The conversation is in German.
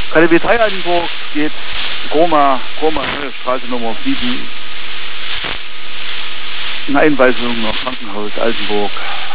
KDW 3 Altenburg geht Goma Neue Straße Nummer 7. Eine Einweisung nach Krankenhaus Altenburg.